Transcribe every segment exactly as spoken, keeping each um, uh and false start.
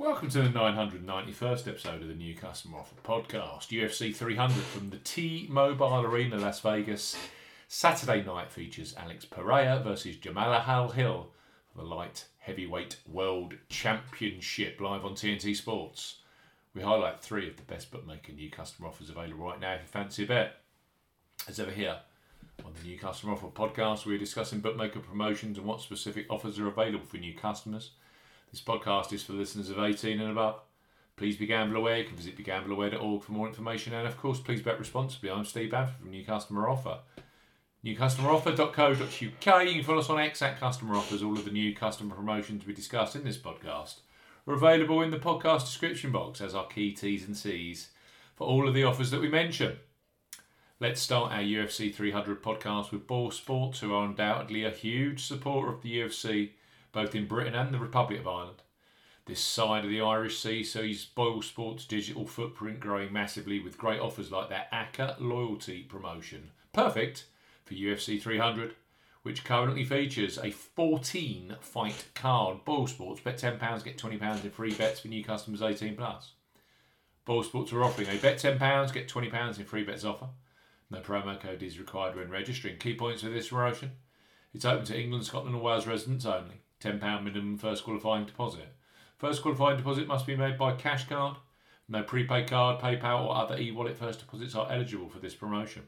Welcome to the nine hundred ninety-first episode of the New Customer Offer Podcast, U F C three hundred from the T-Mobile Arena, Las Vegas. Saturday night features Alex Pereira versus Jamahal Hill for the light heavyweight world championship, live on T N T Sports. We highlight three of the best bookmaker new customer offers available right now if you fancy a bet. As ever here on the New Customer Offer Podcast, we're discussing bookmaker promotions and what specific offers are available for new customers. This podcast is for listeners of eighteen and above. Please be gamble aware. You can visit be gamble aware dot org for more information. And of course, please bet responsibly. I'm Steve Bamford from New Customer Offer. new customer offer dot co dot U K. You can follow us on X at Customer Offers. All of the new customer promotions we discussed in this podcast are available in the podcast description box as our key T's and C's for all of the offers that we mention. Let's start our U F C three hundred podcast with Boyle Sports, who are undoubtedly a huge supporter of the U F C, both in Britain and the Republic of Ireland. This side of the Irish Sea sees Boyle Sports' digital footprint growing massively with great offers like their A C C A loyalty promotion. Perfect for U F C three hundred, which currently features a fourteen fight card. Boyle Sports, bet ten pounds, get twenty pounds in free bets for new customers eighteen plus. Boyle Sports are offering a bet ten pounds, get twenty pounds in free bets offer. No promo code is required when registering. Key points for this promotion: it's open to England, Scotland and Wales residents only. ten pounds minimum first qualifying deposit. First qualifying deposit must be made by cash card. No prepaid card, PayPal or other e-wallet first deposits are eligible for this promotion.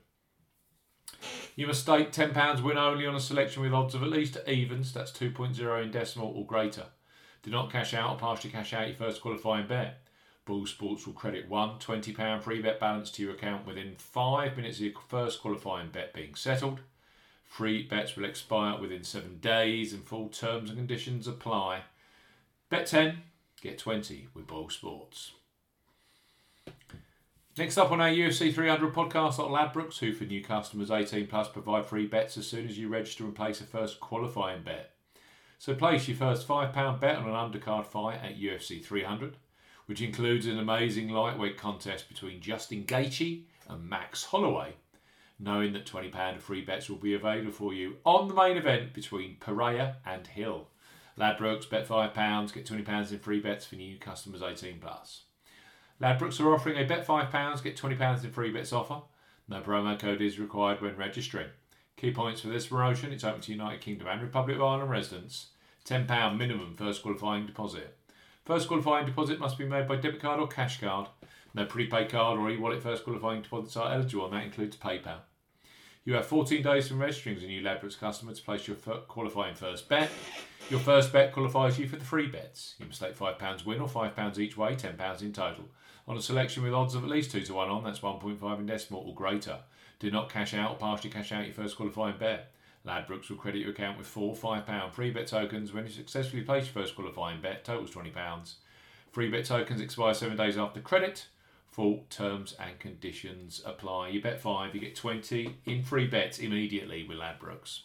You must stake ten pounds win only on a selection with odds of at least evens, that's two point oh in decimal or greater. Do not cash out or partially cash out your first qualifying bet. Boyle Sports will credit one twenty pounds free bet balance to your account within five minutes of your first qualifying bet being settled. Free bets will expire within seven days and full terms and conditions apply. Bet ten, get twenty with Boyle Sports. Next up on our U F C three hundred podcast are Ladbrokes, who for new customers eighteen plus provide free bets as soon as you register and place a first qualifying bet. So place your first five pounds bet on an undercard fight at U F C three hundred, which includes an amazing lightweight contest between Justin Gaethje and Max Holloway, knowing that twenty pounds of free bets will be available for you on the main event between Pereira and Hill. Ladbrokes, bet five pounds, get twenty pounds in free bets for new customers eighteen plus. Ladbrokes are offering a bet five pounds, get twenty pounds in free bets offer. No promo code is required when registering. Key points for this promotion: it's open to United Kingdom and Republic of Ireland residents. ten pounds minimum first qualifying deposit. First qualifying deposit must be made by debit card or cash card. No prepaid card or e-wallet first qualifying deposits are eligible, and that includes PayPal. You have fourteen days from registering as a new Ladbrokes customer to place your qualifying first bet. Your first bet qualifies you for the free bets. You must stake five pounds win or five pounds each way, ten pounds in total, on a selection with odds of at least two to one on, that's one point five in decimal or greater. Do not cash out or partially cash out your first qualifying bet. Ladbrokes will credit your account with four five pounds free bet tokens when you successfully place your first qualifying bet, totals twenty pounds. Free bet tokens expire seven days after credit. Full terms and conditions apply. You bet five, you get twenty in free bets immediately with Ladbrokes.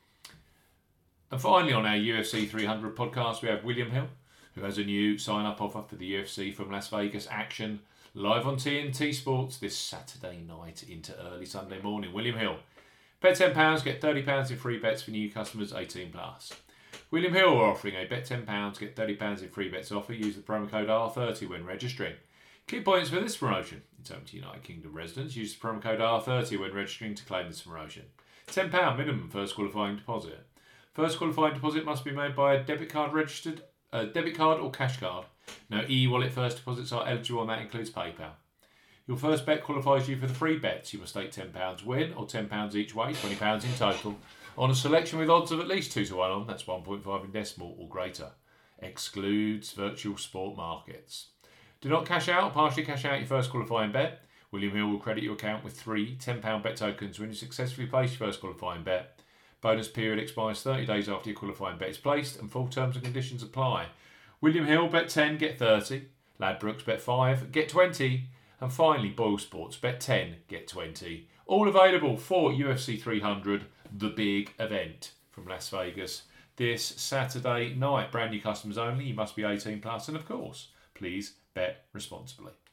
And finally on our U F C three hundred podcast, we have William Hill, who has a new sign-up offer for the U F C from Las Vegas action, live on T N T Sports this Saturday night into early Sunday morning. William Hill, bet ten pounds, get thirty pounds in free bets for new customers eighteen plus. William Hill are offering a bet ten pounds, get thirty pounds in free bets offer. Use the promo code R thirty when registering. Key points for this promotion: it's open to United Kingdom residents. Use the promo code R thirty when registering to claim this promotion. ten pounds minimum first qualifying deposit. First qualifying deposit must be made by a debit card registered, a debit card or cash card. No e-wallet first deposits are eligible, and that includes PayPal. Your first bet qualifies you for the free bets. You must stake ten pounds win or ten pounds each way, twenty pounds in total, on a selection with odds of at least two to one on, that's one point five in decimal or greater. Excludes virtual sport markets. Do not cash out or partially cash out your first qualifying bet. William Hill will credit your account with three ten pounds bet tokens when you successfully place your first qualifying bet. Bonus period expires thirty days after your qualifying bet is placed, and full terms and conditions apply. William Hill, bet ten, get thirty. Ladbrokes, bet five, get twenty. And finally, Boyle Sports, bet ten, get twenty. All available for U F C three hundred, the big event from Las Vegas this Saturday night. Brand new customers only. You must be eighteen plus, and of course, please bet responsibly.